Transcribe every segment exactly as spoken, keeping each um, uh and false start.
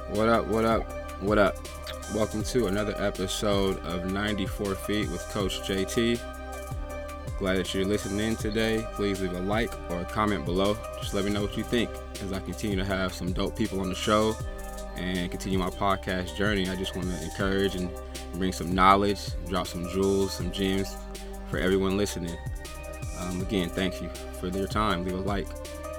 What up, what up, what up? Welcome to another episode of ninety-four Feet with Coach J T. Glad that you're listening in today. Please leave a like or a comment below. Just let me know what you think as I continue to have some dope people on the show and continue my podcast journey. I just want to encourage and bring some knowledge, drop some jewels, some gems for everyone listening. Um, again, thank you for your time. Leave a like.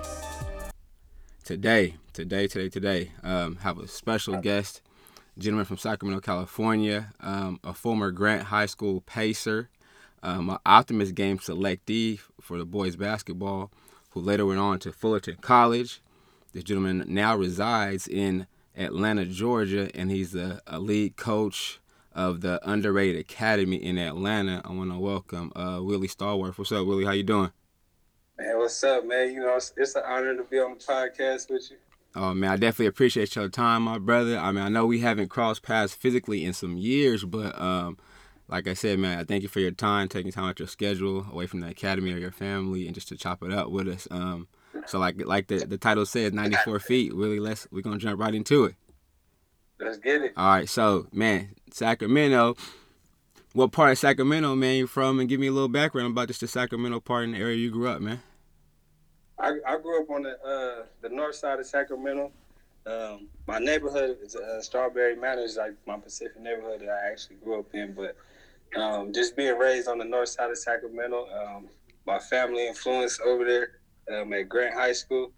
Today, today, today, today, um, have a special guest, gentleman from Sacramento, California, um, a former Grant High School Pacer, um, an Optimist Game selectee for the boys basketball, who later went on to Fullerton College. This gentleman now resides in Atlanta, Georgia, and he's a, a lead coach of the Underrated Academy in Atlanta. I want to welcome uh, Willie Stallworth. What's up, Willie? How you doing? Man, what's up, man? You know, it's, it's an honor to be on the podcast with you. Oh, man, I definitely appreciate your time, my brother. I mean, I know we haven't crossed paths physically in some years, but um, like I said, man, I thank you for your time, taking time out your schedule, away from the academy or your family, and just to chop it up with us. Um, so, like like the, the title says, ninety-four feet. Really, let's we're gonna jump right into it. Let's get it. All right, so man, Sacramento. What part of Sacramento, man, you from? And give me a little background about just the Sacramento part in the area you grew up, man. I, I grew up on the uh, the north side of Sacramento. Um, my neighborhood is uh, Strawberry Manor, like my Pacific neighborhood that I actually grew up in. But um, just being raised on the north side of Sacramento, um, my family influence over there um, at Grant High School.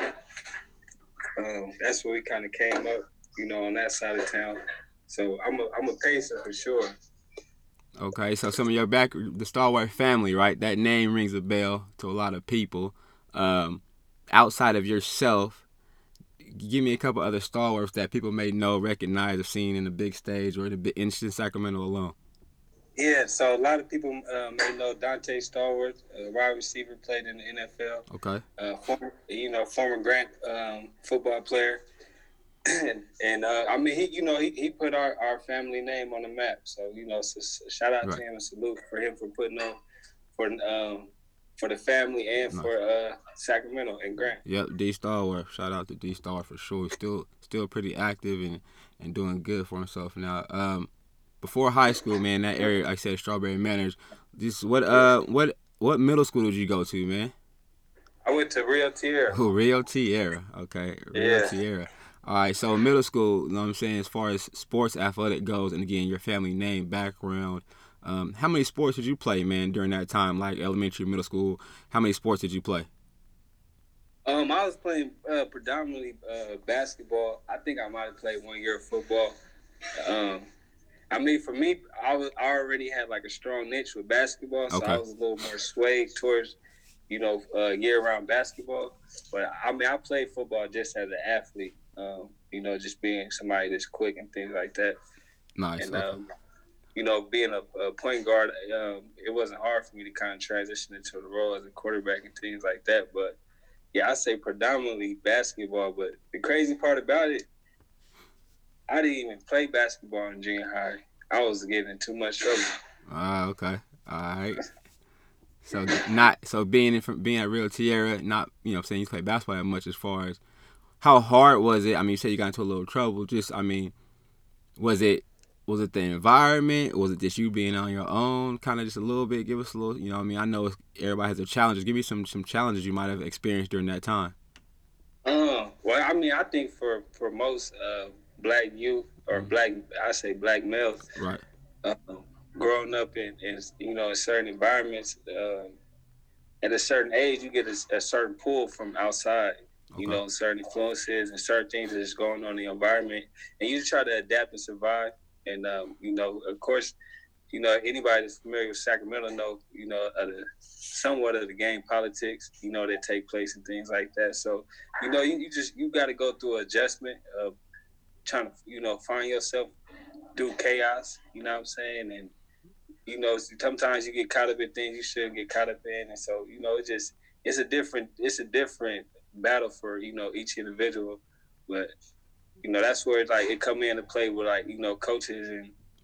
Um, that's where we kind of came up, you know, on that side of town. So I'm a I'm a pacer for sure. Okay, so some of your back, the Stallworth family, right? That name rings a bell to a lot of people. Um, outside of yourself, give me a couple other Stallworths that people may know, recognize, or seen in the big stage or in the big in Sacramento alone. Yeah, so a lot of people uh, may know Dante Stallworth, a wide receiver, played in the N F L. Okay. Uh, former, you know, former Grant um, football player. and and uh, I mean, he, you know, he, he put our, our family name on the map. So, you know, so, so shout out right. to him and salute for him for putting on for um for the family and nice. for uh, Sacramento and Grant. Yep, D Stallworth. Shout out to D Star for sure. He's still still pretty active and, and doing good for himself now. Um, before high school, man, that area, like I said, Strawberry Manors. This what uh what what middle school did you go to, man? I went to Rio Tierra. Oh, Rio Tierra. Okay, Rio yeah. Tierra. All right, so middle school, you know what I'm saying, as far as sports athletic goes, and again, your family name, background, um, how many sports did you play, man, during that time, like elementary, middle school? How many sports did you play? Um, I was playing uh, predominantly uh, basketball. I think I might have played one year of football. Um, I mean, for me, I was I already had like a strong niche with basketball, so okay. I was a little more swayed towards, you know, uh, year-round basketball. But I mean, I played football just as an athlete. Um, you know, just being somebody that's quick and things like that. Nice. And, okay. um, you know, being a, a point guard, um, it wasn't hard for me to kind of transition into the role as a quarterback and things like that. But, yeah, I say predominantly basketball. But the crazy part about it, I didn't even play basketball in junior high. I was getting in too much trouble. Ah, uh, okay. All right. So not so being in, being at Rio Tierra, not, you know, saying you play basketball that much as far as how hard was it? I mean, you said you got into a little trouble. Just, I mean, was it was it the environment? Was it just you being on your own? Kind of just a little bit. Give us a little, you know what I mean? I know everybody has their challenges. Give me some some challenges you might have experienced during that time. Uh, well, I mean, I think for, for most uh, black youth or mm-hmm. black, I say black males, right, uh, growing up in, in, you know, in certain environments, uh, at a certain age, you get a, a certain pull from outside. Okay. You know, certain influences and certain things that's going on in the environment. And you just try to adapt and survive. And, um, you know, of course, you know, anybody that's familiar with Sacramento know, you know, uh, the, somewhat of the game politics, you know, that take place and things like that. So, you know, you, you just, you got to go through adjustment of trying to, you know, find yourself through chaos, you know what I'm saying? And, you know, sometimes you get caught up in things you shouldn't get caught up in. And so, you know, it just, it's a different, it's a different battle for, you know, each individual. But, you know, that's where like it come into play with like, you know, coaches and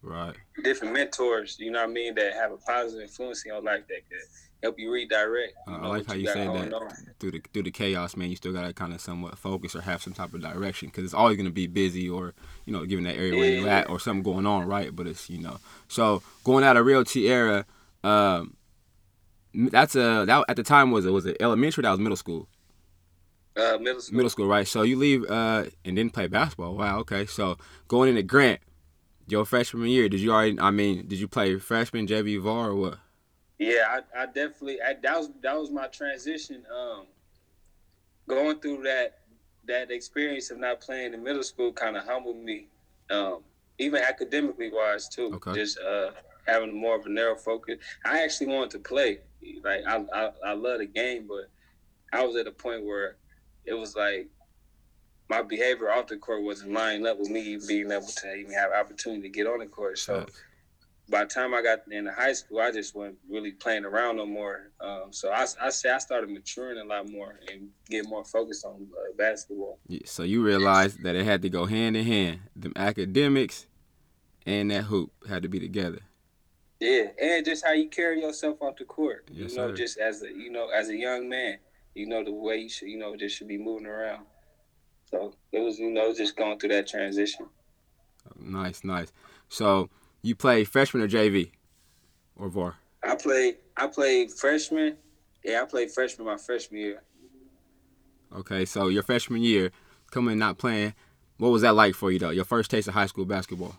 Right. different mentors, you know what I mean, that have a positive influence in your life that could help you redirect, Uh, you I know, like what how you you got said going that on. through the through the chaos, man. You still gotta kind of somewhat focus or have some type of direction because it's always gonna be busy or you know, given that area where you Yeah, at or something going on, right? But it's you know, so going out of Realty era, um, that's a that at the time was it was it elementary? That was middle school. uh, middle Middle school. school, right? So you leave uh and didn't play basketball. Wow. Okay. So going into Grant, your freshman year, did you already? I mean, did you play freshman, J V, V A R, or what? Yeah, I, I definitely I, that was that was my transition. Um, going through that that experience of not playing in middle school kind of humbled me, um, even academically wise too. Okay. Just uh, having more of a narrow focus. I actually wanted to play. Like I, I I love the game, but I was at a point where it was like my behavior off the court wasn't lining up with me being able to even have opportunity to get on the court. So Facts. by the time I got into high school, I just wasn't really playing around no more. Um, so I, I say I started maturing a lot more and get more focused on uh, basketball. Yeah, so you realized that it had to go hand in hand. Them academics and that hoop had to be together. Yeah, and just how you carry yourself off the court. Yes, you know, sir. just as a you know as a young man, you know the way you should you know just should be moving around. So it was you know just going through that transition. Nice, nice. So you play freshman or J V or V A R? I played I played freshman. Yeah, I played freshman my freshman year. Okay, so your freshman year, coming not playing, what was that like for you though? Your first taste of high school basketball?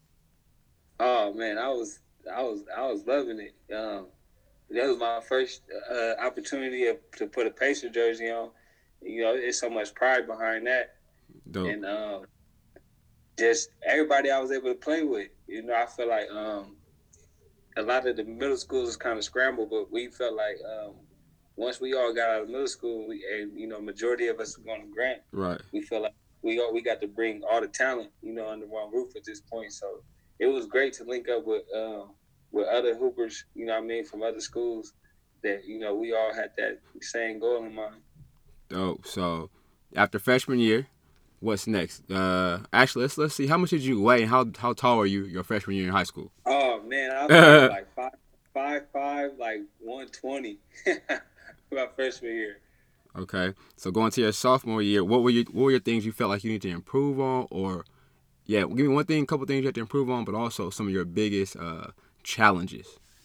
Oh man, I was I was I was loving it. Um, that was my first uh, opportunity of, to put a Pacer jersey on. You know, it's so much pride behind that, Dope. and um, just everybody I was able to play with. You know, I feel like um, a lot of the middle schools is kind of scrambled, but we felt like um, once we all got out of middle school, we, and you know, majority of us were going to Grant. Right. We felt like we all we got to bring all the talent, you know, under one roof at this point. So it was great to link up with um, with other hoopers, you know what I mean, from other schools that, you know, we all had that same goal in mind. Dope. So after freshman year, what's next? Uh, actually, let's let's see. How much did you weigh and how how tall are you your freshman year in high school? Oh man, I was probably like five five five, like one twenty my freshman year. Okay. So going to your sophomore year, what were you what were your things you felt like you need to improve on, or yeah, give me one thing, a couple things you have to improve on, but also some of your biggest uh, challenges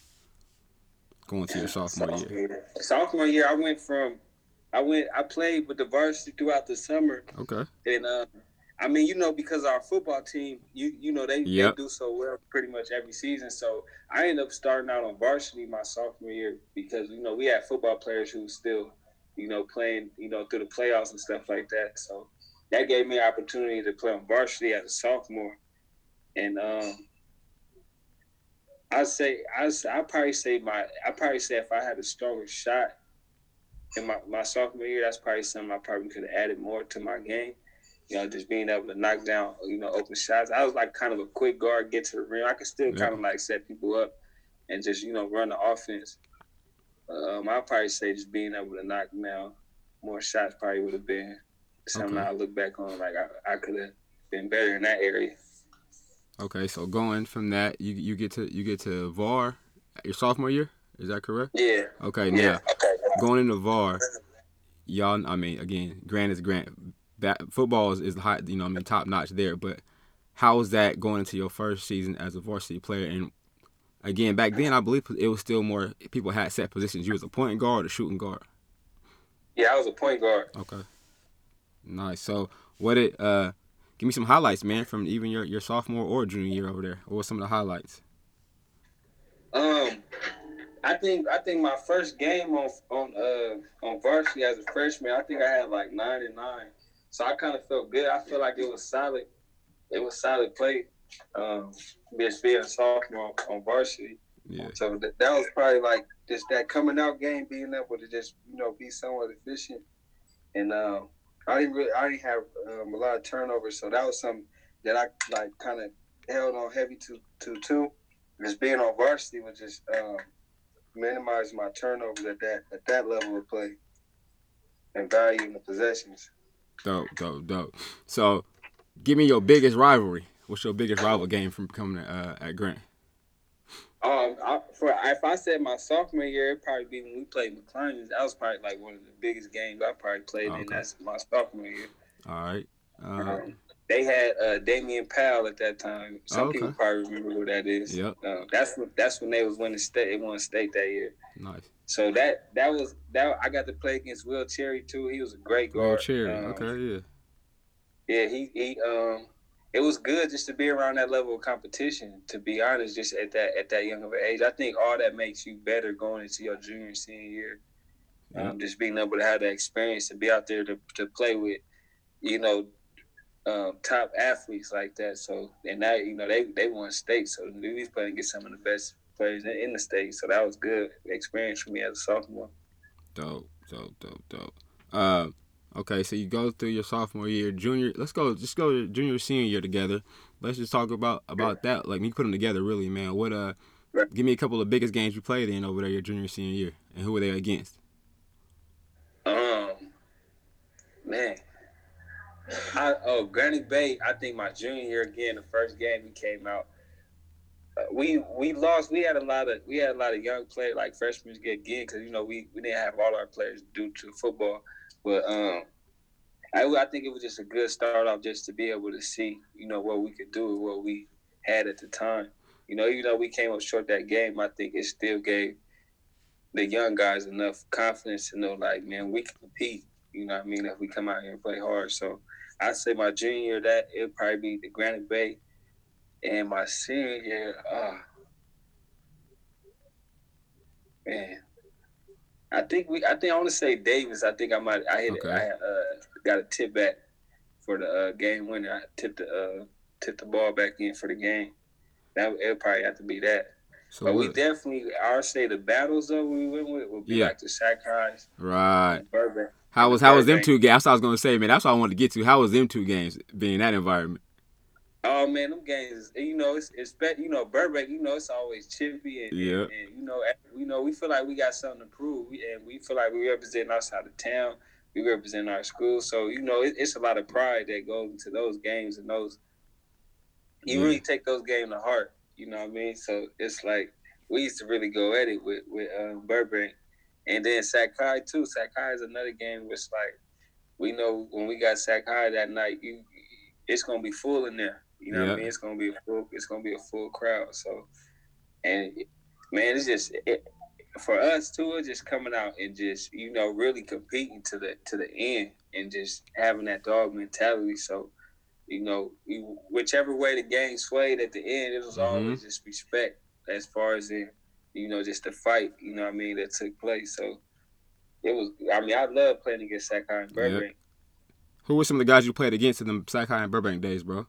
going to your sophomore, sophomore year. year. Sophomore year, I went from I went I played with the varsity throughout the summer. Okay. And uh, I mean, you know, because our football team, you you know, they, Yep. they do so well pretty much every season. So I ended up starting out on varsity my sophomore year because, you know, we had football players who still, you know, playing, you know, through the playoffs and stuff like that. So that gave me an opportunity to play on varsity as a sophomore. And um, I say I I probably say my I probably say if I had a stronger shot in my, my sophomore year, that's probably something I probably could have added more to my game. You know, just being able to knock down, you know, open shots. I was like kind of a quick guard, get to the rim. I could still Yeah. kind of like set people up and just, you know, run the offense. Um, I'd probably say just being able to knock down more shots probably would have been something Okay. I look back on like I, I could have been better in that area. Okay, so going from that, you you get to you get to V A R your sophomore year. Is that correct? Yeah. Okay, Yeah. now going into V A R, y'all. I mean, again, Grant is Grant. That football is, is high, you know, I mean, top notch there. But how was that going into your first season as a varsity player? And again, back then, I believe it was still more people had set positions. You was a point guard or shooting guard. Yeah, I was a point guard. Okay, nice. So what did uh, give me some highlights, man, from even your, your sophomore or junior year over there. What were some of the highlights? Um, I think I think my first game on on uh on varsity as a freshman, I think I had like nine and nine. So I kind of felt good. I feel like it was solid. It was solid play. Um, just being a sophomore on varsity. Yeah. So that, that was probably like just that coming out game, being able to just you know be somewhat efficient. And um, I didn't really I didn't have um, a lot of turnovers, so that was something that I like kind of held on heavy to to too. Just being on varsity was just um, minimize my turnovers at that at that level of play and valuing the possessions. Dope, dope, dope. So, give me your biggest rivalry What's your biggest rival game from coming uh, at Grant? Um, I, for if I said my sophomore year, it'd probably be when we played McClellan. That was probably like one of the biggest games I probably played Okay. in. That's my sophomore year. All right. Uh, um, they had uh, Damian Powell at that time. Some okay. people probably remember who that is. Yep. Uh, that's when that's when they was winning state. They won state that year. Nice. So that that was that. I got to play against Will Cherry too. He was a great guard. Will Cherry. Um, okay. Yeah. Yeah. He he. Um. It was good just to be around that level of competition. To be honest, just at that at that young of an age, I think all that makes you better going into your junior and senior year. Um, yep. Just being able to have that experience and be out there to to play with, you know, um, top athletes like that. So and that you know they they won state, so we was playing against some of the best players in, in the state. So that was good experience for me as a sophomore. Dope, dope, dope, dope. Uh, Okay, so you go through your sophomore year, junior. Let's go, just go to junior, senior year together. Let's just talk about about that. Like, you put them together, really, man. What uh, right. Give me a couple of biggest games you played in over there your junior, senior year, and who were they against? Um, man, I, oh Granite Bay. I think my junior year again, the first game we came out. Uh, we we lost. We had a lot of we had a lot of young players like freshmen get again because you know we, we didn't have all our players due to football. But um, I, I think it was just a good start off just to be able to see, you know, what we could do and what we had at the time. You know, even though we came up short that game, I think it still gave the young guys enough confidence to know, like, man, we can compete. You know what I mean? If we come out here and play hard. So I'd say my junior year, that it'd probably be the Granite Bay. And my senior year, ah, man. I think we. I think I want to say Davis. I think I might. I hit. Okay. I uh, got a tip back for the uh, game winner. I tipped the uh, tipped the ball back in for the game. That it'll probably have to be that. So but what? we definitely. I would say the battles though we went with would be yeah. like the Sac Highs, right? Burbank. How was how was them two games? That's what I was gonna say, man. That's what I wanted to get to. How was them two games being in that environment? Oh man, them games, you know, it's, it's you know, Burbank, you know, it's always chippy and, yeah. and, and you know, we know we feel like we got something to prove, we, and we feel like we represent our side of town, we represent our school, so you know, it, it's a lot of pride that goes into those games and those. You yeah. really take those games to heart, you know what I mean? So it's like we used to really go at it with with um, Burbank, and then Sac High too. Sac High is another game which like we know when we got Sac High that night, you it's gonna be full in there. You know yeah. what I mean? It's gonna be a full. It's gonna be a full crowd. So, and man, it's just it, for us too. It's just coming out and just you know really competing to the to the end and just having that dog mentality. So, you know, you, whichever way the game swayed at the end, it was mm-hmm. always just respect as far as in you know just the fight. You know what I mean that took place. So it was. I mean, I love playing against Sac High and Burbank. Yep. Who were some of the guys you played against in the Sac High and Burbank days, bro?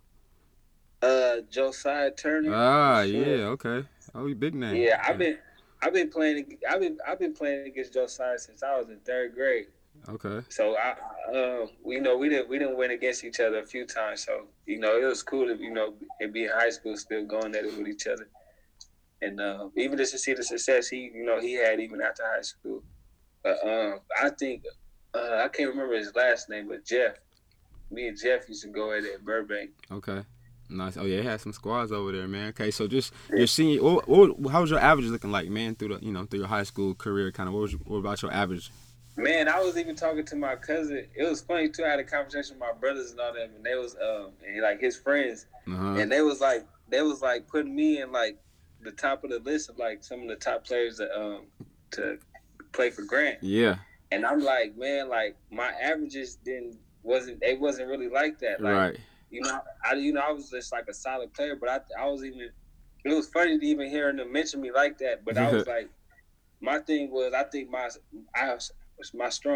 Uh, Josiah Turner. Ah, sure. yeah, okay. Oh, big name. Yeah, I've been, I've been playing. I've been, I've been playing against Josiah since I was in third grade. Okay. So I, um, we know we didn't, we didn't win against each other a few times. So you know, it was cool to you know, and be in high school still going at it with each other, and uh, even just to see the success he, you know, he had even after high school. But um, I think uh, I can't remember his last name, but Jeff. Me and Jeff used to go at it at Burbank. Okay. Nice. Oh yeah, had some squads over there, man. Okay, so just your senior, what, what, how was your average looking like, man, through the you know through your high school career? Kind of, what was your, what about your average? Man, I was even talking to my cousin. It was funny too. I had a conversation with my brothers and all them, and they was um and like his friends, uh-huh. and they was like they was like putting me in like the top of the list of like some of the top players that um to play for Grant. Yeah. And I'm like, man, like my averages didn't wasn't they wasn't really like that, like, right. You know, I you know I was just like a solid player, but I I was even. It was funny to even hear them mention me like that. But I was like, my thing was I think my I was my strong.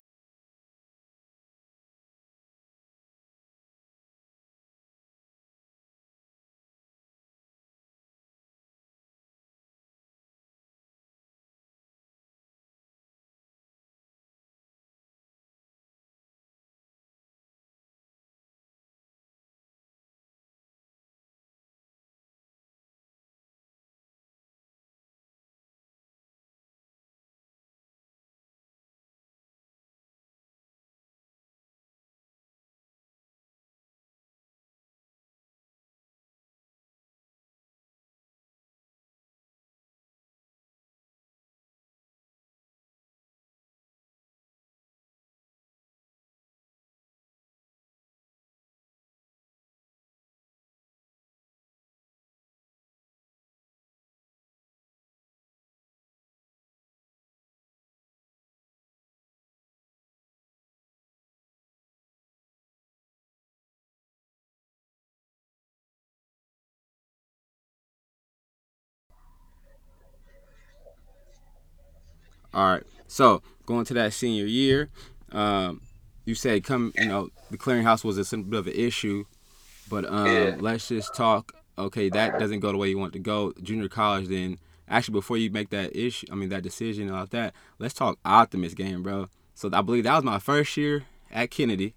All right. So going to that senior year, um, you said come, you know, the clearinghouse was a some bit of an issue, but Yeah. um, let's just talk. Okay, that doesn't go the way you want to go. Junior college, then actually before you make that issue, I mean that decision and all that, let's talk Optimist game, bro. So I believe that was my first year at Kennedy,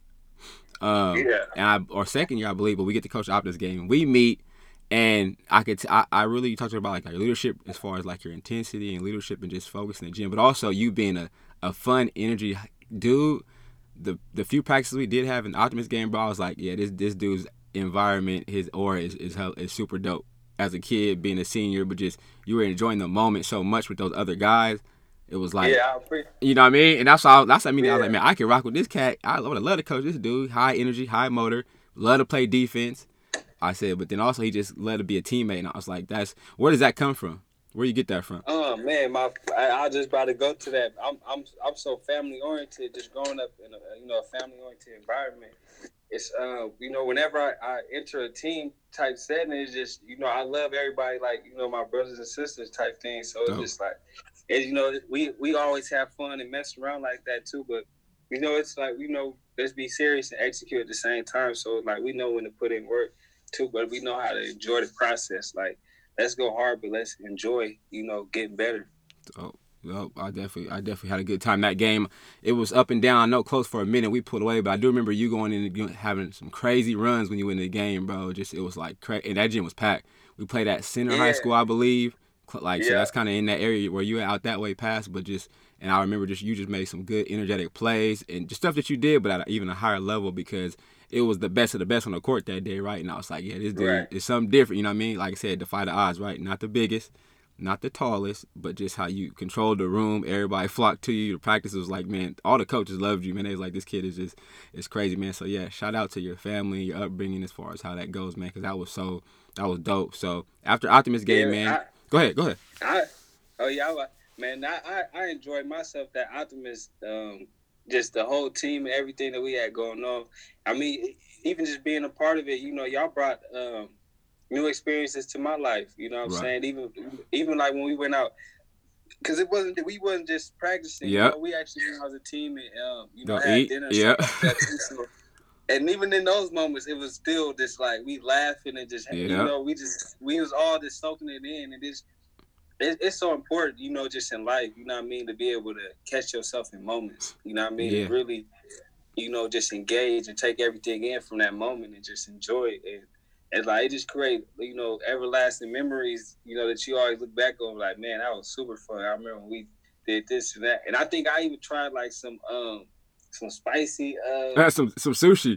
um, Yeah. and I or second year I believe, but we get to coach Optimist game. We meet, and I could t- I, I really talked about like your leadership as far as like your intensity and leadership and just focusing the gym, but also you being a, a fun energy dude. The the few practices we did have in the Optimist game, bro, I was like, yeah, this this dude's environment, his aura is is, is super dope. As a kid, being a senior, but just you were enjoying the moment so much with those other guys. It was like, Yeah. I pre- you know what I mean? And that's all. That's what I mean. I was like, yeah. man, I can rock with this cat. I would love to coach this dude. High energy, high motor, love to play defense. I said, but then also he just let to be a teammate. And I was like, that's where does that come from? Where you get that from? Oh man, my I, I just about to go to that. I'm I'm I'm so family oriented. Just growing up in a you know a family oriented environment. It's uh you know whenever I, I enter a team type setting, it's just you know I love everybody like you know my brothers and sisters type thing. So it's Dope. just like, and you know we we always have fun and mess around like that too. But you know it's like you know let's be serious and execute at the same time. So like we know when to put in work too, but we know how to enjoy the process. Like let's go hard, but let's enjoy you know getting better. Oh, oh, I definitely, I definitely had a good time that game. It was up and down, I know close for a minute. We pulled away, but I do remember you going in and having some crazy runs when you went in the game, bro. Just it was like crazy, and that gym was packed. We played at Center Yeah. High School, I believe. Like so, Yeah. that's kind of in that area where you were out that way past, but just and I remember just you just made some good energetic plays and just stuff that you did, but at even a higher level because it was the best of the best on the court that day, right? And I was like, yeah, this dude Right. is something different, you know what I mean? Like I said, defy the odds, right? Not the biggest, not the tallest, but just how you controlled the room. Everybody flocked to you. The practice was like, man, all the coaches loved you, man. They was like, this kid is just, it's crazy, man. So yeah, shout out to your family, your upbringing as far as how that goes, man, because that was so, that was dope. So after Optimist game, Yeah, man, I, go ahead, go ahead. I, oh yeah, I, man, I, I, I enjoyed myself. That Optimist, um, just the whole team, and everything that we had going on. I mean, even just being a part of it, you know, y'all brought um, new experiences to my life. You know what I'm Right. saying? Even, even like when we went out, because it wasn't we wasn't just practicing. Yep. You know, we actually went out as a team and um, you know Go had eat. dinner. And Yep. stuff like that too. So, and even in those moments, it was still just like we laughing and just you Yep. know we just we was all just soaking it in and just it, it's so important, you know, just in life, you know what I mean, to be able to catch yourself in moments, you know what I mean, Yeah. and really, you know, just engage and take everything in from that moment and just enjoy it. And, and like, it just create, you know, everlasting memories, you know, that you always look back on like, man, that was super fun. I remember when we did this and that. And I think I even tried like some, um, some spicy, uh, That's some, some sushi.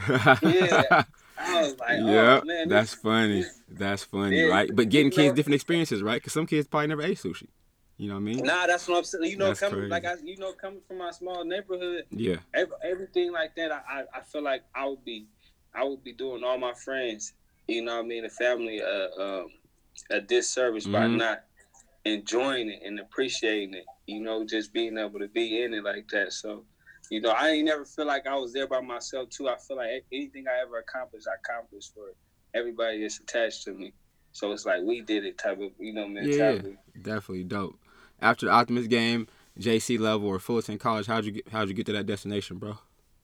yeah. I was like, yeah, oh, man. that's This, funny. this, That's funny, yeah, right? But getting you know, kids different experiences, right? Because some kids probably never ate sushi. You know what I mean? Nah, that's what I'm saying. You know, That's coming crazy. like I, you know, coming from my small neighborhood, Yeah. every, everything like that, I, I, I feel like I would be, I would be doing all my friends, you know what I mean, the family, uh, um, a disservice by Mhm. not enjoying it and appreciating it. You know, just being able to be in it like that. So, you know, I ain't never feel like I was there by myself too. I feel like anything I ever accomplished, I accomplished for everybody that's attached to me. So it's like we did it type of, you know, Yeah, mentality. definitely dope. After the Optimist game, J C level or Fullerton College, how'd you get, how'd you get to that destination, bro?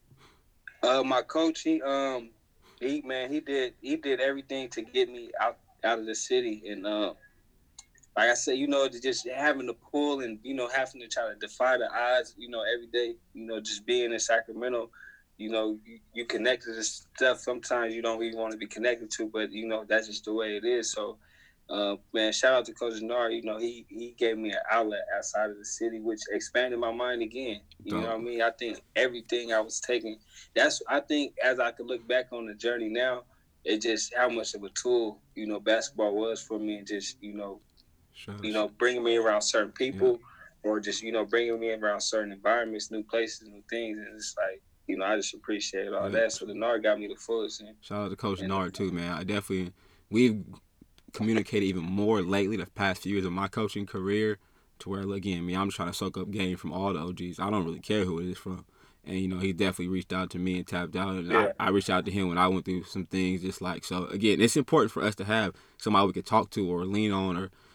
Uh, my coach, he um, he man, he did he did everything to get me out out of the city, and uh, like I said, you know, just having to pull and you know having to try to defy the odds, you know, every day, you know, just being in Sacramento, you know, you, you connect to this stuff sometimes you don't even want to be connected to, but you know that's just the way it is. So. Uh, man, shout out to Coach Nard. You know, he he gave me an outlet outside of the city, which expanded my mind again. You Dope. know what I mean? I think everything I was taking, that's I think as I could look back on the journey now, it just how much of a tool you know basketball was for me, and just you know, Sure. you know, bringing me around certain people, yeah. or just you know bringing me around certain environments, new places, new things, and it's like. You know, I just appreciate all Yeah. that. So the Nard got me the fullest. And, Shout out to Coach and, Nard too, man. I definitely we've communicated even more lately the past few years of my coaching career to where again, me, I'm trying to soak up game from all the O Gs. I don't really care who it is from. And you know, he definitely reached out to me and tapped out, and yeah. I, I reached out to him when I went through some things. Just like so, again, it's important for us to have somebody we could talk to or lean on, or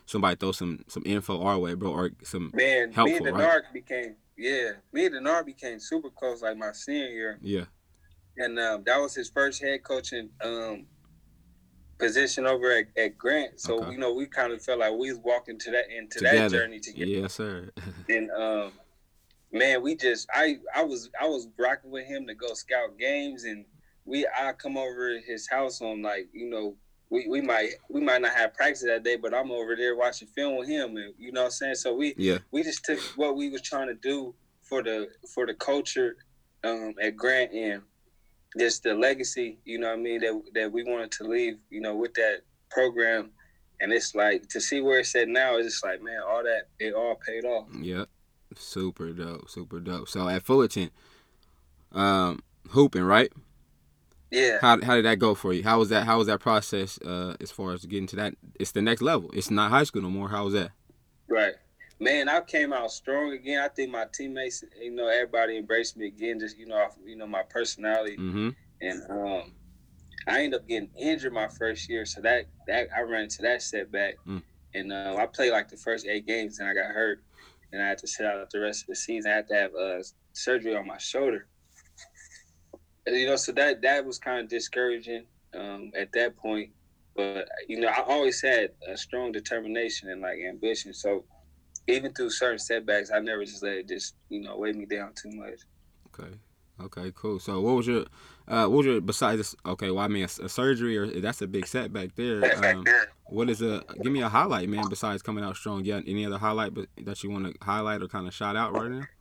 somebody throw some some info our way, bro, or some Man, me helpful, and right? Denard became yeah, me and Denard became super close like my senior year. Yeah. And um, that was his first head coaching um, position over at, at Grant. So Okay. you know, we kind of felt like we was walking to that into Together. that journey together. Yes, sir. And um, man, we just I I was I was rocking with him to go scout games, and we I come over to his house on like you know we, we might we might not have practice that day, but I'm over there watching film with him, and you know what I'm saying. So we Yeah. we just took what we was trying to do for the for the culture um, at Grant and just the legacy, you know what I mean, that that we wanted to leave, you know, with that program. And it's like to see where it's at now, it's just like, man, all that it all paid off. Yep. Super dope, super dope. So at Fullerton, um, hooping, right? Yeah. How how did that go for you? How was that? How was that process? Uh, as far as getting to that, it's the next level. It's not high school no more. How was that? Right, man. I came out strong again. I think my teammates, you know, everybody embraced me again. Just you know, off, you know, my personality, mm-hmm. and um, I ended up getting injured my first year, so that that I ran into that setback, mm. and uh, I played like the first eight games, and I got hurt, and I had to sit out the rest of the season. I had to have uh, surgery on my shoulder. You know, so that that was kind of discouraging um, at that point. But you know, I always had a strong determination and like ambition. So even through certain setbacks, I never just let it just you know weigh me down too much. Okay, okay, cool. So what was your, uh, what was your besides this? Okay, well I mean a, a surgery or that's a big setback there. Um, what is a give me a highlight, man? Besides coming out strong, yeah. Any other highlight that you want to highlight or kind of shout out right now?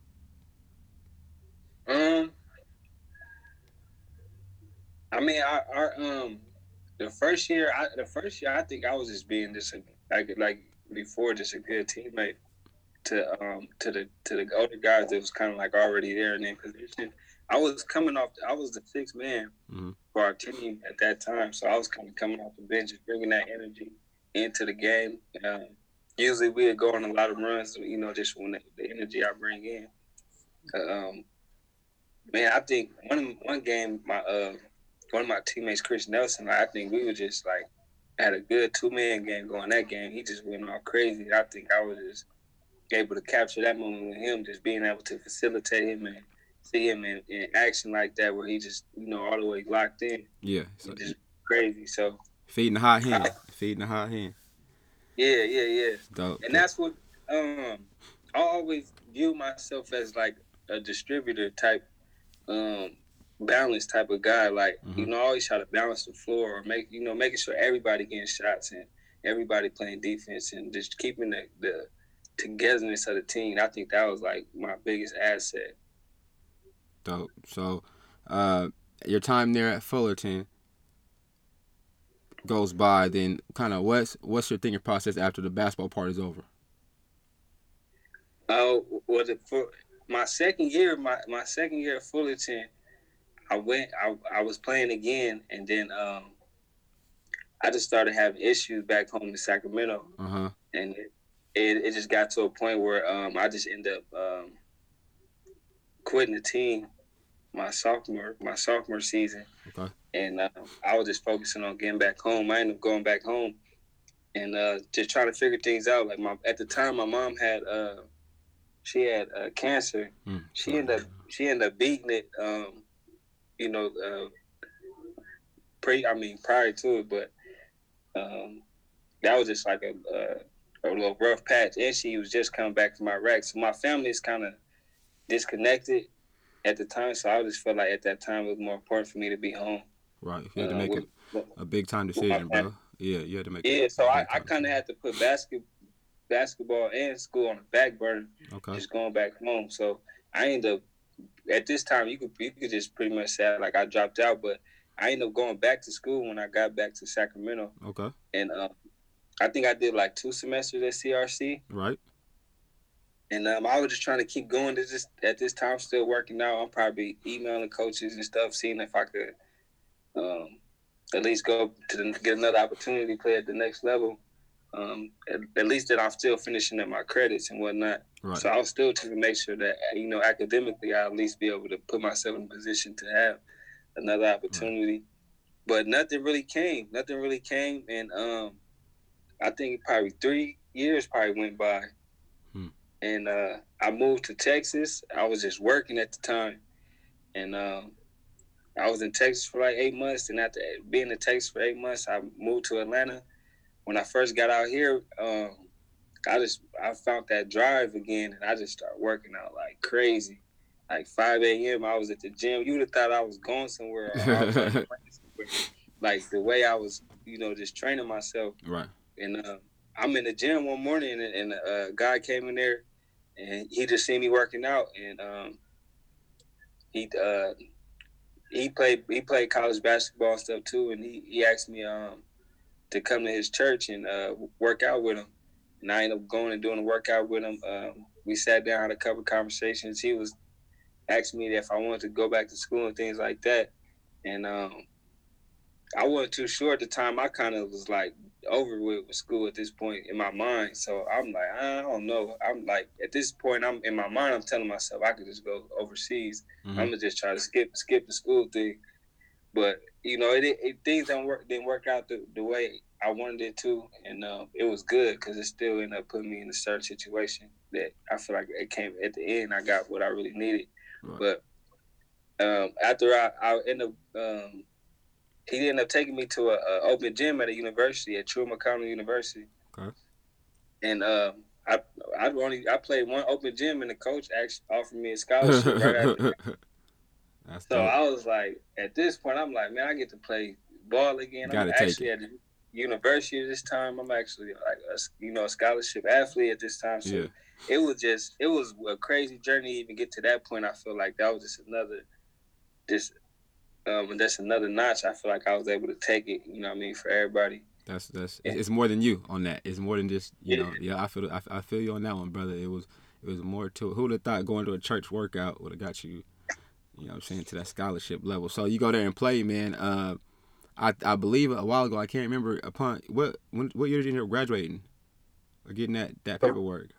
Um. I mean, our, our um, the first year, I, the first year, I think I was just being just a, like like before, just a good teammate to um to the to the older guys that was kind of like already there in their position. I was coming off. I was the sixth man mm-hmm. for our team at that time, so I was kind of coming off the bench, just bringing that energy into the game. Um, usually, we would go on a lot of runs, you know, just when the, the energy I bring in. Um, man, I think one one game, my uh. one of my teammates, Chris Nelson, like, I think we were just like had a good two man game going that game. He just went all crazy. I think I was just able to capture that moment with him, just being able to facilitate him and see him in, in action like that, where he just you know all the way locked in. Yeah, so just crazy. So feeding the hot hand, I, feeding the hot hand. Yeah, yeah, yeah. Dope, and dope. that's what um I always view myself as like a distributor type. Um, balance type of guy, like mm-hmm. you know, I always try to balance the floor or make you know making sure everybody getting shots and everybody playing defense and just keeping the, the togetherness of the team. I think that was like my biggest asset. Dope. So, uh, your time there at Fullerton goes by. Then, kind of what's what's your thinking process after the basketball part is over? Oh, uh, was it for my second year? My my second year at Fullerton. I went. I, I was playing again, and then um, I just started having issues back home in Sacramento, uh-huh. and it, it it just got to a point where um, I just ended up um, quitting the team my sophomore my sophomore season, okay. and uh, I was just focusing on getting back home. I ended up going back home, and uh, just trying to figure things out. Like my at the time, my mom had uh, she had uh, cancer. Mm, she ended up she ended up beating it. Um, You know, uh, pre. I mean, prior to it, but um, that was just like a, a, a little rough patch. And she was just coming back from Iraq, so my family is kind of disconnected at the time. So I just felt like at that time it was more important for me to be home. Right, you had to uh, make with, a, a big time decision, bro. Yeah, you had to make. Yeah, a, so a I, I kind of had to put basket, basketball and school on the back burner. Okay. Just going back home, so I ended up. At this time, you could you could just pretty much say like I dropped out, but I ended up going back to school when I got back to Sacramento. Okay. And um, I think I did like two semesters at C R C. Right. And um, I was just trying to keep going. This just at this time still working out. I'm probably emailing coaches and stuff, seeing if I could um, at least go to the, get another opportunity to play at the next level. Um, at, at least that I'm still finishing up my credits and whatnot. Right. So I was still trying to make sure that, you know, academically I at least be able to put myself in a position to have another opportunity. Right. But nothing really came. Nothing really came. And um, I think probably three years probably went by, hmm. and uh, I moved to Texas. I was just working at the time, and um, I was in Texas for like eight months. And after being in Texas for eight months, I moved to Atlanta. When I first got out here, um, I just I found that drive again, and I just started working out like crazy. Like five a.m. I was at the gym. You would have thought I was going somewhere. Or I was like, somewhere. Like the way I was, you know, just training myself. Right. And uh, I'm in the gym one morning, and, and a guy came in there, and he just seen me working out, and um, he uh, he played he played college basketball and stuff too, and he, he asked me um, to come to his church and uh, work out with him. And I ended up going and doing a workout with him. Um, we sat down, had a couple of conversations. He was asking me if I wanted to go back to school and things like that. And um, I wasn't too sure at the time. I kind of was like over with, with school at this point in my mind. So I'm like, I don't know. I'm like, at this point, I'm in my mind, I'm telling myself I could just go overseas. Mm-hmm. I'm gonna just try to skip skip the school thing. But you know, it, it things don't work didn't work out the, the way I wanted it to, and uh, it was good because it still ended up putting me in a certain situation that I feel like it came at the end. I got what I really needed, right. But um, after I, I ended up, um, he ended up taking me to a, a open gym at a university at Truman County University. Okay. And um, I I only I played one open gym, and the coach actually offered me a scholarship right after. That's so dope. I was like, at this point, I'm like, man, I get to play ball again. I'm actually at the university this time. I'm actually like a, you know, a scholarship athlete at this time. So yeah. it was just, it was a crazy journey to even get to that point. I feel like that was just another, just, um, that's another notch. I feel like I was able to take it, you know what I mean, for everybody. That's, that's, yeah. It's more than you on that. It's more than just, you yeah. know, yeah, I feel, I, I feel you on that one, brother. It was, it was more to it. Who would have thought going to a church workout would have got you, you know what I'm saying, to that scholarship level. So you go there and play, man. Uh, I I believe a while ago, I can't remember upon what when, what year did you end up graduating or getting that, that paperwork?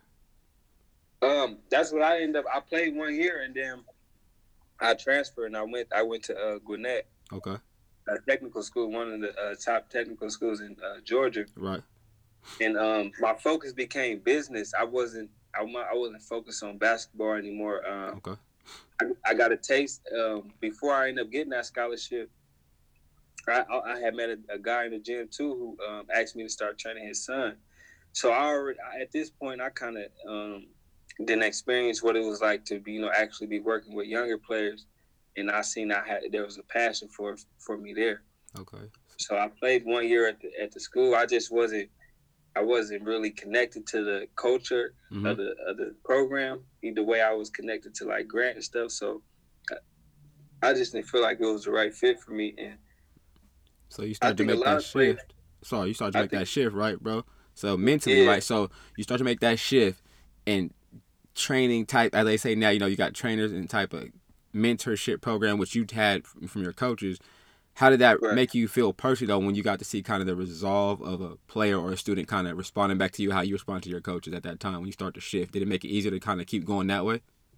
Um, that's what I ended up. I played one year and then I transferred and I went I went to uh, Gwinnett. Okay. A technical school, one of the uh, top technical schools in uh, Georgia. Right. And um, my focus became business. I wasn't I, I wasn't focused on basketball anymore. Um, okay. I, I got a taste um, before I ended up getting that scholarship. I, I had met a, a guy in the gym too who um, asked me to start training his son. So I already, at this point, I kind of um, didn't experience what it was like to be, you know, actually be working with younger players, and I seen I had there was a passion for for me there. Okay. So I played one year at the at the school. I just wasn't, I wasn't really connected to the culture mm-hmm. of the of the program, either way I was connected to like Grant and stuff. So I, I just didn't feel like it was the right fit for me. And so you start to make that shift. Players, Sorry, you start to make think, that shift, right, bro? So mentally, yeah. right? So you start to make that shift and training type, as they say now, you know, you got trainers and type of mentorship program, which you had from your coaches. How did that right. make you feel personally, though, when you got to see kind of the resolve of a player or a student kind of responding back to you, how you respond to your coaches at that time when you start to shift? Did it make it easier to kind of keep going that way?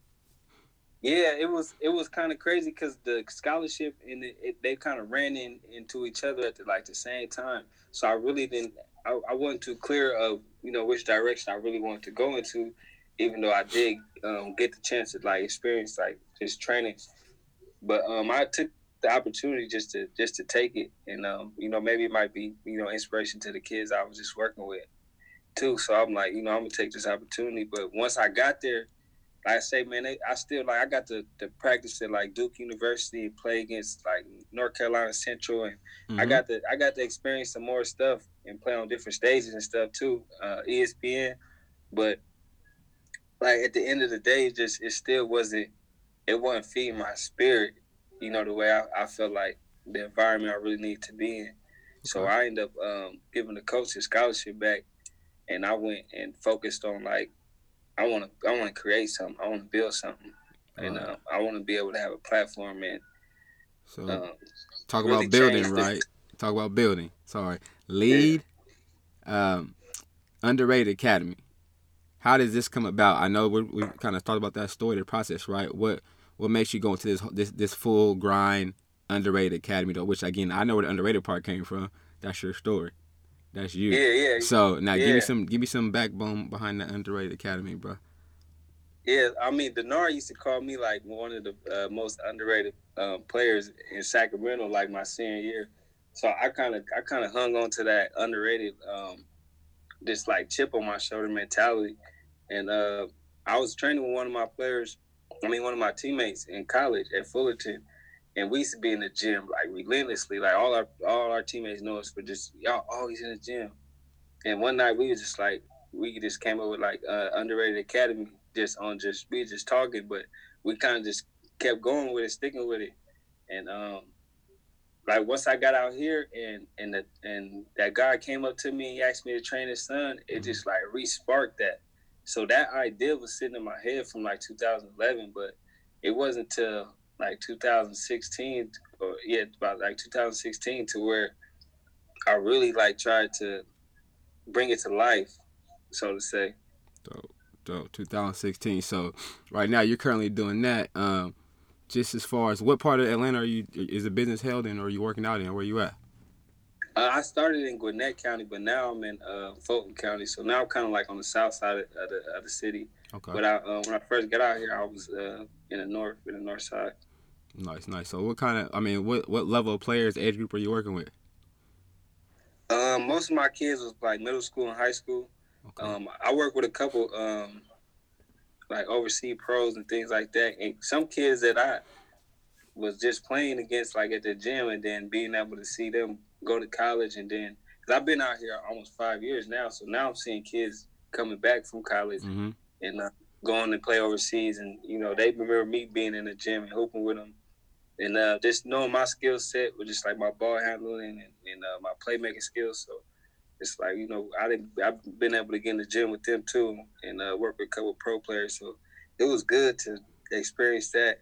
Yeah, it was it was kind of crazy because the scholarship and it, it, they kind of ran in, into each other at the, like the same time. So I really didn't, I, I wasn't too clear of, you know, which direction I really wanted to go into, even though I did um, get the chance to like experience like just training. But um, I took the opportunity just to just to take it, and um, you know, maybe it might be, you know, inspiration to the kids I was just working with too. So I'm like, you know, I'm gonna take this opportunity. But once I got there, like I say, man, they, I still like I got to, to practice at like Duke University and play against like North Carolina Central, and mm-hmm. I got to I got to experience some more stuff and play on different stages and stuff too, uh, E S P N. But like at the end of the day, it just it still wasn't it wasn't feeding my spirit, you know, the way I, I felt like the environment I really need to be in. Okay. So I ended up um, giving the coach his scholarship back, and I went and focused on like. I want to. I want to create something. I want to build something, right. and uh, I want to be able to have a platform and. So, um, talk really about building, right? Talk about building. Sorry, lead, yeah. um, underrated academy. How does this come about? I know we we kind of talked about that story, the process, right? What what makes you go into this this this full grind underrated academy though? Which again, I know where the underrated part came from. That's your story. That's you. Yeah, yeah. So now yeah. give me some give me some backbone behind the underrated academy, bro. Yeah, I mean, Denard used to call me like one of the uh, most underrated um, players in Sacramento, like my senior year. So I kind of I kind of hung on to that underrated, um, this like chip on my shoulder mentality. And uh, I was training with one of my players, I mean, one of my teammates in college at Fullerton, and we used to be in the gym like relentlessly. Like all our all our teammates know us for just y'all always in the gym. And one night we was just like, we just came up with like uh, underrated academy, just on just we just talking, but we kind of just kept going with it, sticking with it. And um, like once I got out here and and the, and that guy came up to me, he asked me to train his son. It mm-hmm. just like re-sparked that. So that idea was sitting in my head from like two thousand eleven, but it wasn't till like two thousand sixteen or yeah, about like two thousand sixteen to where I really like tried to bring it to life, so to say. Dope, dope. twenty sixteen. So right now you're currently doing that. Um, just as far as what part of Atlanta are you? Is the business held in, or are you working out in? Where you at? Uh, I started in Gwinnett County, but now I'm in uh, Fulton County. So now I'm kind of like on the south side of, of, the, of the city. Okay. But I, uh, when I first got out here, I was uh, in the north, in the north side. Nice, nice. So what kind of? I mean, what what level of players, age group are you working with? Um, most of my kids was like middle school and high school. Okay. Um, I work with a couple um, like overseas pros and things like that, and some kids that I was just playing against like at the gym, and then being able to see them go to college, and then because I've been out here almost five years now, so now I'm seeing kids coming back from college mm-hmm. and uh, going to play overseas, and you know they remember me being in the gym and hooping with them. And uh, just knowing my skill set with just like my ball handling and, and uh, my playmaking skills. So it's like, you know, I didn't, I've been able to get in the gym with them too and uh, work with a couple of pro players. So it was good to experience that.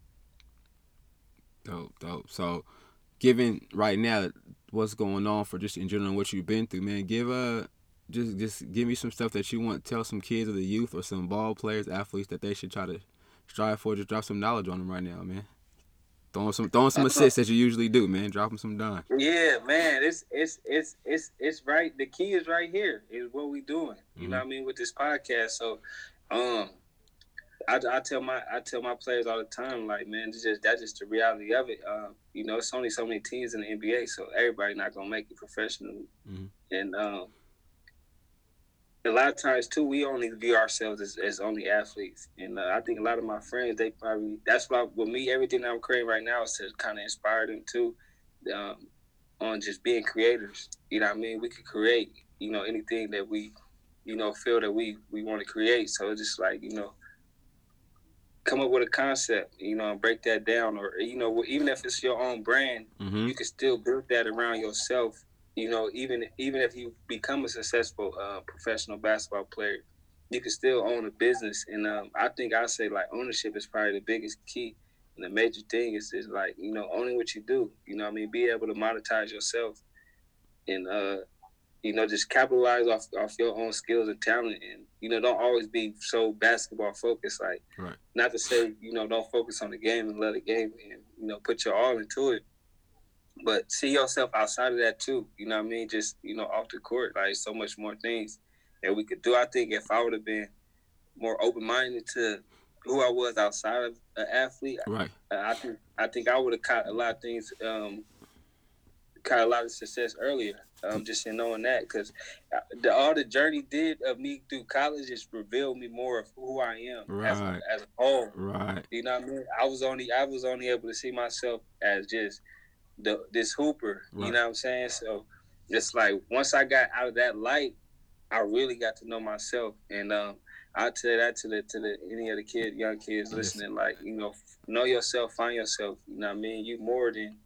Dope, dope. So given right now what's going on for just in general what you've been through, man, give a, just just give me some stuff that you want to tell some kids of the youth or some ball players, athletes that they should try to strive for. Just drop some knowledge on them right now, man. Throwing some throwing some assists as you usually do, man. Dropping some dimes. Yeah, man. It's it's it's it's it's right. The key is right here. Is what we doing. You mm-hmm. know what I mean with this podcast. So, um, I, I tell my I tell my players all the time, like, man, it's just that's just the reality of it. Um, you know, it's only so many teams in the N B A, so everybody not gonna make it professionally. Mm-hmm. And um, a lot of times too, we only view ourselves as, as only athletes, and uh, I think a lot of my friends, they probably that's why with me, everything that I'm creating right now is to kind of inspire them too, um, on just being creators. You know what I mean? We could create, you know, anything that we, you know, feel that we we want to create. So it's just like, you know, come up with a concept, you know, and break that down, or you know, even if it's your own brand, mm-hmm. you can still build that around yourself. You know, even even if you become a successful uh, professional basketball player, you can still own a business. And um, I think I say like ownership is probably the biggest key. And the major thing is is like, you know, owning what you do. You know what I mean? Be able to monetize yourself and, uh, you know, just capitalize off, off your own skills and talent. And, you know, don't always be so basketball focused. Like, right. Not to say, you know, don't focus on the game and let the game and, you know, put your all into it. But see yourself outside of that too. You know what I mean? Just, you know, off the court, like so much more things that we could do. I think if I would have been more open-minded to who I was outside of an athlete, right. I, I think I think I would have caught a lot of things, um, caught a lot of success earlier. Um, just in knowing that, because the, all the journey did of me through college just revealed me more of who I am right. as, a, as a whole. Right. You know what I mean? I was only I was only able to see myself as just the this hooper, right. You know what I'm saying? So it's like once I got out of that light, I really got to know myself, and um, I tell that to the to the any of the kids, young kids yes. listening, like, you know, know yourself, find yourself. You know what I mean? You more than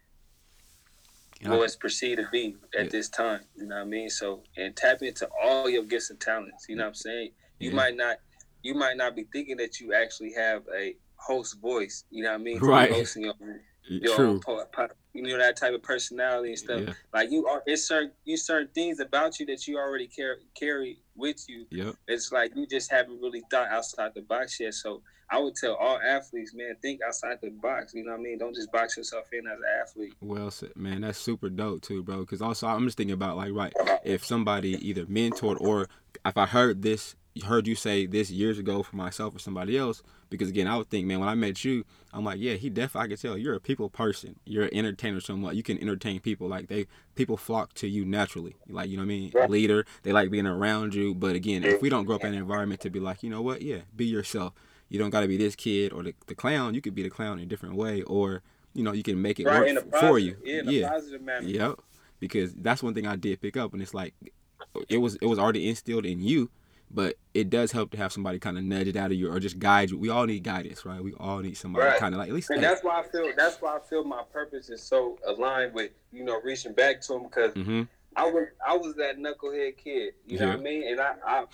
what's perceived to be at yeah. this time. You know what I mean? So and tap into all your gifts and talents. You know what I'm saying? You yeah. might not you might not be thinking that you actually have a host voice. You know what I mean? Right. Hosting your, your True. Own, you know, that type of personality and stuff. Yeah. Like you are, it's certain you certain things about you that you already carry carry with you. Yep. It's like you just haven't really thought outside the box yet. So I would tell all athletes, man, think outside the box. You know what I mean? Don't just box yourself in as an athlete. Well said, man. That's super dope too, bro. Because also I'm just thinking about like, right, if somebody either mentored or if I heard this, heard you say this years ago for myself or somebody else. Because again, I would think, man, when I met you, I'm like, yeah, he definitely. I can tell you're a people person. You're an entertainer. Somewhat, you can entertain people. Like they, people flock to you naturally. Like you know what I mean. Right. Leader. They like being around you. But again, if we don't grow up in an environment to be like, you know what, yeah, be yourself. You don't got to be this kid or the, the clown. You could be the clown in a different way, or you know, you can make it right, work in a for positive, you. Yeah, in a yeah. positive manner. Yep. Because that's one thing I did pick up, and it's like it was it was already instilled in you, but it does help to have somebody kind of nudge it out of you or just guide you. We all need guidance, right? We all need somebody Right. kind of like at least. And hey. that's why I feel that's why I feel my purpose is so aligned with, you know, reaching back to him, because Mm-hmm. I was I was that knucklehead kid, you know Yeah. what I mean? And I I,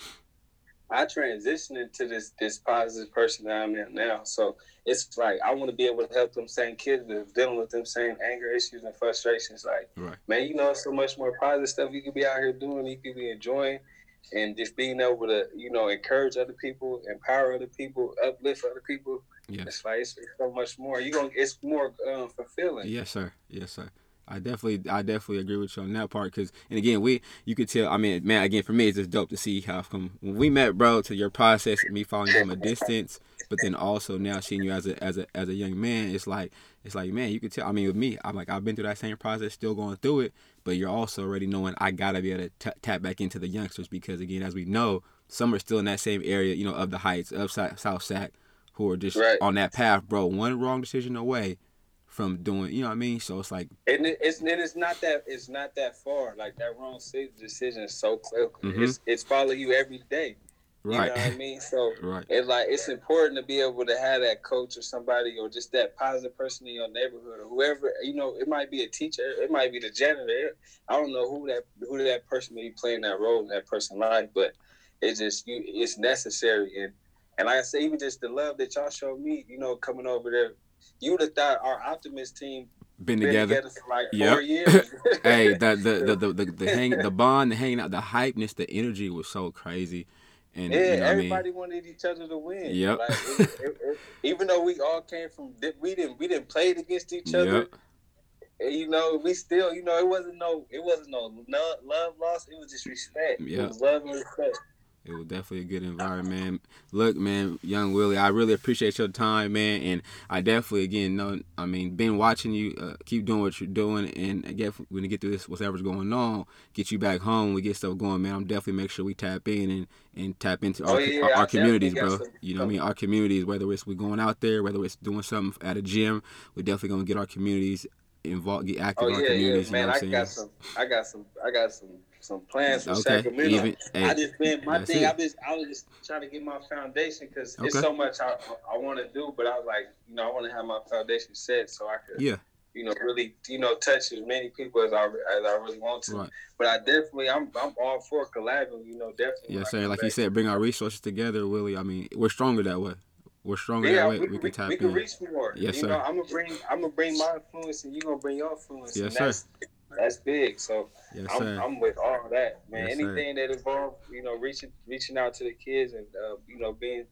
I transitioned into this this positive person that I'm in now. So it's like I want to be able to help them same kids that are dealing with them same anger issues and frustrations. Like, Right. man, you know, so much more positive stuff you could be out here doing, you could be enjoying, and just being able to, you know, encourage other people, empower other people, uplift other people. Yes. It's like it's, it's so much more. You gonna it's more um, fulfilling. Yes, sir. Yes, sir. I definitely, I definitely agree with you on that part. Cause, and again, we, you could tell. I mean, man, again, for me, it's just dope to see how come when we met, bro, to your process, me following you from a distance, but then also now seeing you as a, as a, as a young man, it's like, it's like, man, you could tell. I mean, with me, I'm like, I've been through that same process, still going through it, but you're also already knowing I gotta be able to t- tap back into the youngsters because, again, as we know, some are still in that same area, you know, of the Heights, of South Sac, who are just right. on that path, bro. One wrong decision away from doing, you know what I mean? So it's like, and it, it's and it's not that it's not that far. Like that wrong decision is so clear. Mm-hmm. It's it's follow you every day. You right. know what I mean? So right. it's like it's important to be able to have that coach or somebody or just that positive person in your neighborhood or whoever. You know, it might be a teacher, it might be the janitor. I don't know who that who that person may be playing that role in that person's life, but it's just you. It's necessary, and and like I say, even just the love that y'all showed me, you know, coming over there. You would have thought our Optimist team been, been together. together for like yep. four years. Hey, the the the the the, the hang the bond, the hanging out, the hypeness, the energy was so crazy. And yeah, you know everybody I mean? wanted each other to win. Yep. Like, it, it, it, even though we all came from, we didn't we didn't play against each other. Yep. And, you know, we still, you know, it wasn't no, it wasn't no love lost. It was just respect. Yep. It was love and respect. It was definitely a good environment. Look, man, young Willie, I really appreciate your time, man, and I definitely, again, know, I mean, been watching you, uh, keep doing what you're doing, and again, when you get through this, whatever's going on, get you back home, we get stuff going, man. I'm definitely make sure we tap in and, and tap into our, oh, yeah, our, our communities, bro. Some, you know what I mean? Our communities, whether it's we going out there, whether it's doing something at a gym, we're definitely gonna get our communities involved, get active oh, in our yeah, communities. Yeah, man, you know what I I'm got saying? some, I got some, I got some. Some plans for okay. Sacramento. Even, hey, I just been my thing. it. I just I was just trying to get my foundation because okay. it's so much I I want to do, but I was like, you know, I want to have my foundation set so I could, yeah, you know, really, you know, touch as many people as I as I really want to. Right. But I definitely, I'm I'm all for collabing. You know, definitely. Yeah, sir. Like back. You said, bring our resources together, Willie. I mean, we're stronger that way. We're stronger yeah, that way. We, we, we we can tap we in. can reach more. Yes, you sir. know, I'm gonna bring I'm gonna bring my influence, and you gonna bring your influence. Yes, and sir. That's, That's big. So yes, I'm sir. I'm with all that, man. Yes, anything sir. that involves, you know, reaching reaching out to the kids and uh, you know, being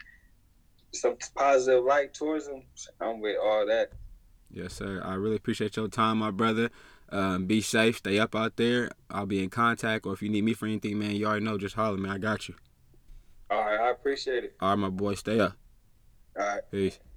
some positive light towards them, I'm with all that. Yes, sir. I really appreciate your time, my brother. Um, be safe. Stay up out there. I'll be in contact. Or if you need me for anything, man, you already know. Just holler, man. I got you. All right. I appreciate it. All right, my boy. Stay up. All right. Peace.